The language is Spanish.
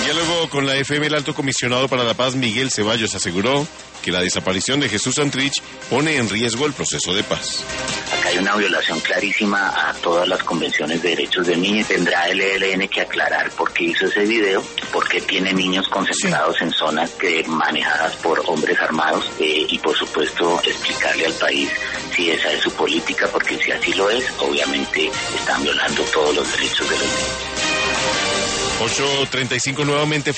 En diálogo con la FM, el alto comisionado para la paz, Miguel Ceballos, aseguró que la desaparición de Jesús Santrich pone en riesgo el proceso de paz. Acá hay una violación clarísima a todas las convenciones de derechos de niños. Tendrá el ELN que aclarar por qué hizo ese video, por qué tiene niños concentrados en zonas manejadas por hombres armados y por supuesto explicarle al país si esa es su política, porque si así lo es, obviamente están violando todos los derechos de los niños. 8:35 nuevamente.